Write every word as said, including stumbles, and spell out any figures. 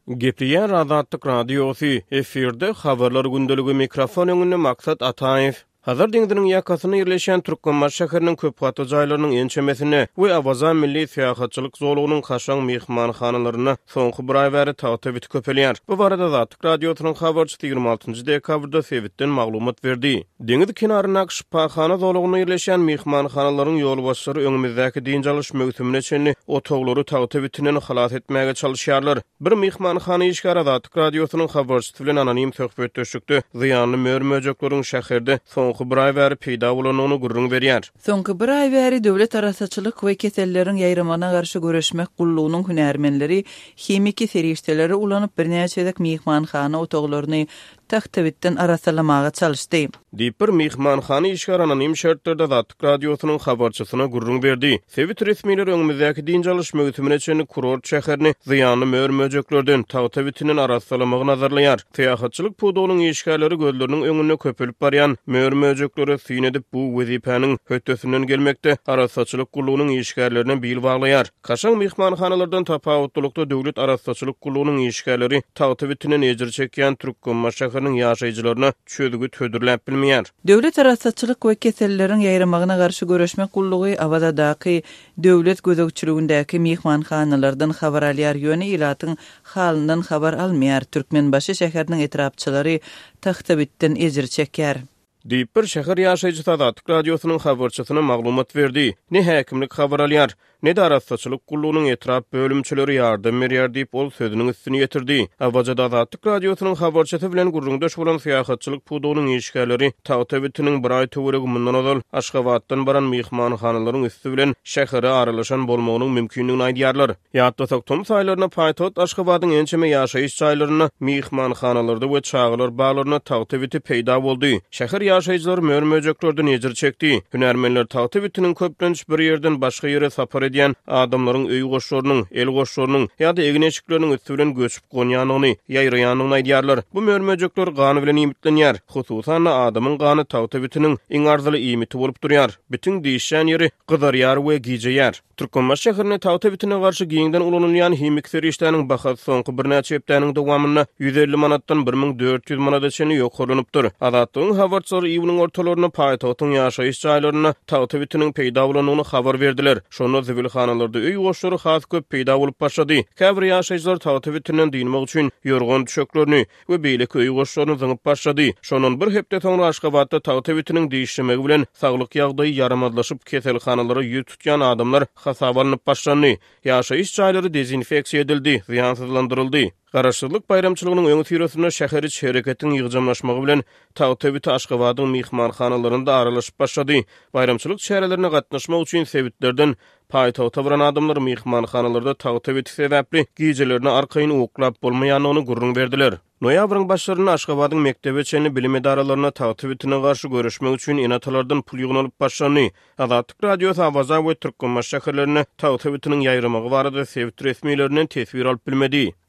Gepliyen Azadlyk Radiosu efirde habarlar gündölügi mikrofon öňünde Maksat Ataev. Hazır deňdiriň ýakasyna ýerleşen Türkmenbaş şäheriniň köp gatly jaýlarynyň ençemesine we Awazan milli syýahatçylyk zolugynyň haşan mehmanhanalaryna soňky bir ay bäri taýyp etip köpelýär. Bu barada Azadlyk Radiosynyň habarçysy ýygrima altyncy dekabrda sebitden maglumat berdi. Deňiz kenaryna şypahana zolugyny ýerleşen mehmanhanalaryň ýolbaşçylary öňümizdäki diňjaliş mögsümine çenli otoglary taýyp etinen halat etmäge çalyşýarlar. Bir mehmanhana işgär Azadlyk Radiosynyň habarçysy bilen anonim söhbet döşükdi. Ziyanly möhürmöjekleriň şäherde soňky bir ay bäri peýda bolanyny gurrun berýär. Soňky bir ay bäri döwlet arasaçylyk we kesellerin ýaýrymana garşy göreşmek gullugynyň hünärmenleri, hemiki serişdeleri ulanyp birnäçe edek mehmanhana otoglaryny tahtawitden arasalamaga çalyşdy. Diýip mehmanhana işgär anonim şertlerde Azadlyk Radiosynyň habarçysyna gurrun berdi. Sewit resmileri öňümizdäki diňjaliş mögsümine çenli kurort şäherini ziyanly möhürmöjeklerden tahtawitinen arasalamagy nazarlaýar. Syýahatçylyk pudolynyň işgärleri gözleriniň öňüne köpelip barýan möhürmöjekleri syn edip bu wezipäniň hötdesinden gelmekde arasaçylyk gullugynyň işgärlerine bil baglaýar. Kaşan mehmanhanalardan tapawutlukda döwlet arasaçylyk gullugynyň işgärleri tahtawitinen ejir çekýän Türkmenbaş şäheriniň ýaşaýjylaryna çödügi tödürläp bilmeýär. Döwlet arasaçylyk we kesellerin ýaýrymagyna garşy göreşmek gullugy Awazadaky döwlet gözegçiligindäki mehmanhanalardan habar alýar ýöne ilatyň halyndan habar almaýar. Türkmenbaşy şäheriniň etrapçylary tahtawitden ejir çekýär. Diýip bir şäher ýaşaýjy Azadlyk Radiosynyň habarçysyna maglumat berdi. Ne häkimlik habar alýar, ne de arasaçylyk gullugynyň etrap bölümçileri ýardam berýär diýip ol sözüniň üstüne ýetirdi. Awazada Azadlyk Radiosynyň habarçysy bilen gurrundaş bolan syýahatçylyk pudolynyň işgärleri taýypetiniň bir ay töweregi mundan ozal Aşgabatdan baran mehmanhanalaryň üstü bilen şähere aralaşan bolmagynyň mümkinligini aýdýarlar. Ýa-da Toktum saýlaryna paýtot Aşgabatyň ençeme ýaşaýyş jaýlaryna mehmanhanalarda we çağlar baglaryna taýyp peýda boldy. Şäher ýaşaýjylar möhürmöjeklerden ejir çekdi. Hünärmenler taýypetiniň köplenç bir ýerden başga ýere sapar edýän adamlaryň öý goşlarynyň, el goşlarynyň ýa-da egineçikleriniň üstü bilen göçüp gonýanyny, ýaýraýanyny aýdýarlar. Bu möhürmöjekler gany bilen imitlenýär. Hususan adamyň gany taýypetiniň iň arzaly imiti bolup durýar. Bütün diýişen ýeri gyzarýar we gijeýär. Türkmenbaş şäherine taýypetine garşy giňden ulanylýan hemik serişdäniň bahasy soňky birnäçe hepdäniň dowamyna yüz elli manatdan bir miň dört ýüz manata çenli ýokarlanypdyr. Azadlygyň habarçylary iýüniň ortalaryna paýtotyň ýaşaýyş jaýlaryna taýypetiniň peýda bolanyny habar berdiler. Şonda zibilhanalarda öý goşlary has köp peýda bolup başlady. Käbir ýaşaýjylar taýypetinden diňmek üçin ýorgan düşeklerini we beýleki öý goşlaryny zyňyp başlady. Şonuň bir hepde soňra Aşgabatda taýypetiniň diýişmegi bilen saglyk ýagdaýy ýaramadlaşyp keselhanalary ýüz tutýan adamlar hasabanyp başlandy. Ýaşaýyş jaýlary dezinfeksiýa edildi, ziýansızlandyryldy. Garaşsyzlyk bayramçylygynyň öňü tirosuna şäher içi hereketiň ýygjamlaşmagy bilen taýyp Aşgabatyň mehmanhanalarynda aralaşyp başlady. Bayramçylyk şäherlerine gatnaşmak üçin sebitlerden paýtawta baran adamlar mehmanhanalarda taýyp sebäpli gijelerini arkaýyn oklap bolmaýanyny gurrun berdiler. Noýabryň başlaryna Aşgabatyň mektebe çenli bilim edaralaryna taýypetine garşy göreşmek üçin enatalardan pul ýygnalyp başlandy. Azadlyk Radiosy Awazan we Türkmenbaş şäherlerine taýypetiniň ýaýramagy barada sebit resmiýetlerinden tesbir alyp bilmedi.